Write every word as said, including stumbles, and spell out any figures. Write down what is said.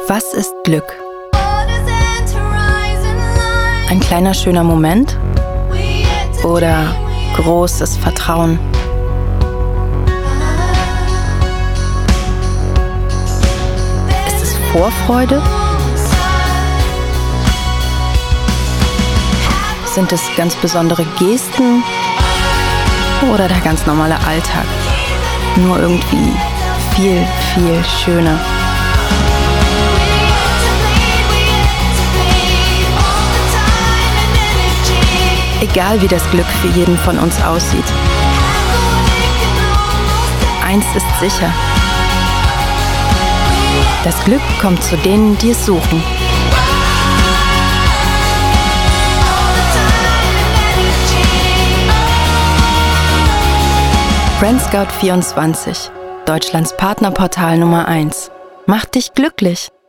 Was ist Glück? Ein kleiner schöner Moment oder großes Vertrauen? Ist es Vorfreude? Sind es ganz besondere Gesten oder der ganz normale Alltag? Nur irgendwie viel, viel schöner. Egal wie das Glück für jeden von uns aussieht. Eins ist sicher. Das Glück kommt zu denen, die es suchen. Friendscout vierundzwanzig, Deutschlands Partnerportal Nummer eins. Macht dich glücklich!